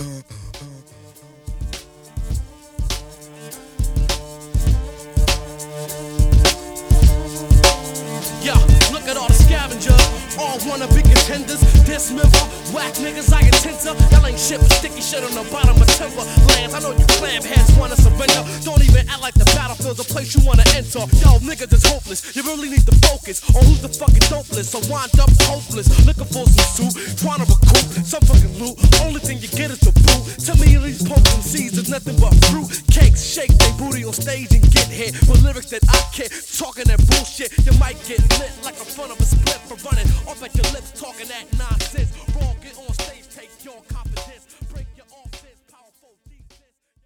Yeah, look at all the scavengers, all wanna be contenders. Dismember, whack niggas I intend to. Y'all ain't shit but sticky shit on the bottom of Timberlands. I know you clam heads wanna surrender. Don't even act like the battlefield's a place you wanna enter. Yo, niggas is hopeless. You really need to focus on who's the fucking dopeless. So wind up hopeless, looking for some soup, trying to recoup some fucking loot. Only thing you get is the boot. Tell me these punk MCs is nothing but fruit cakes. Shake they booty on stage and get hit with lyrics that I can't. Talking that bullshit, you might get lit like a front of a split for running off at your lips, talking that nonsense.